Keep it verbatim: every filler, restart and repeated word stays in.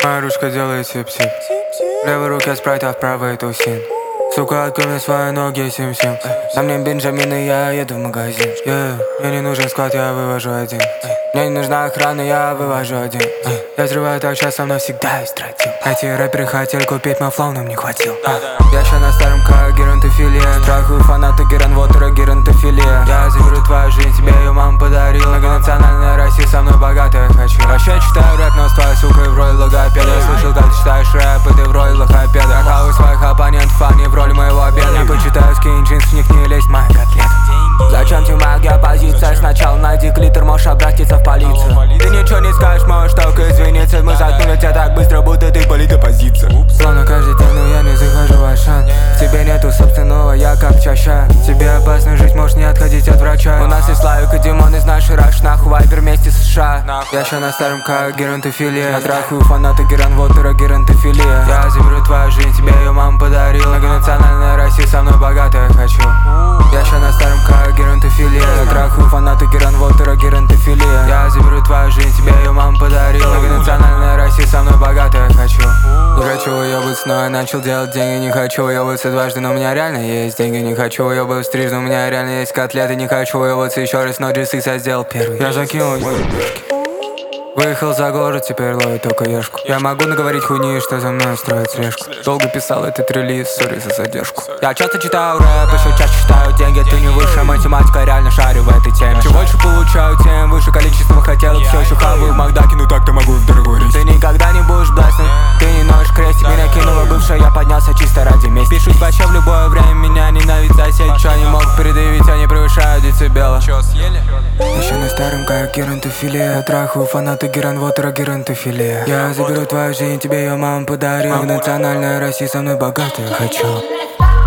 Моя ручка делает сип-сип. В левой руке спрайт, а в правой тусин. Сука, открой мне свои ноги, сим-сим. На мне Бенджамин, и я еду в магазин. yeah. Мне не нужен склад, я вывожу один. Мне не нужна охрана, я вывожу один. Я взрываю так часто, навсегда истратил. Эти рэперы хотели купить мой флоу, но мне хватил. Я ща на старом, как геронтофилия. Страхую фанаты геронвотера, геронтофилия. Я заберу твою жизнь, тебе ее мама подарила. Многонациональная Россия, со мной богатая хочу. Вообще читаю рэп, но с твоей сукой в роли логопеда. Я слышал, как ты читаешь рэп, и ты в роли лохопеда. Я хаваю своих оппонентов, а не в роли моего обеда. Не почитаю скин джинс, в них не лезть моя котлета. Зачем тебе моя позиция? Сначала найди клитор, можешь обратиться в полицию. Ты ничего не скажешь, можешь только извиниться. Мы заткнули тебя так быстро, будто ты политопозиция. Словно каждый день, но я не захожу в Ашан. В тебе нету собственного, я как чаша. Тебе опасно жить, можешь не отходить от врача. У нас есть Славик и Димон из нашей раш. Нахуй вайпер вместе с США. Я ща на старом, как геронтофилия. Я трахаю фанаты геронвотера, геронтофилия. Я заберу твою жизнь, тебе ее мама подарила. Многонациональная Россия, со мной богатая хочу. Я ща на старом, как геронтофилия. Я трахаю фанаты геронвотера, геронтофилия. Я заберу твою жизнь, тебе ее мама подарила. Многонациональная Россия, со мной богатая хочу. Не хочу уебаться, но я начал делать деньги. Не хочу уебаться дважды, но у меня реально есть деньги. Не хочу уебаться трижды, у меня реально есть котлеты. Не хочу уебаться еще раз, но джи сикс я сделал первый. Я закинул выехал за город, теперь ловит только ешку. Я могу наговорить хуйни, что за мной строят слежку. Долго писал этот релиз, сори за задержку. Я часто читаю рэп, еще чаще читаю деньги. Ты не высшая математика, реально шарю в этой теме. Чем больше получаю, тем выше количество хотелок. Все еще хаваю в Макдаке, ну так-то могу в дорогой рейс. Ты никогда не будешь бластен, ты не носишь крестик. Меня кинула бывшая, я поднялся чисто ради мести. Пишут вообще в любое время, меня ненавидят соседи. Чё не могут предъявить, они превышают децибела. Чё, съели? Еще на старом, как геронтофилия. Я трахаю фанаты геронвотера, геронтофилия. Я заберу твою жизнь, тебе ее мама подарила. Национальная Россия, со мной богатая хочу.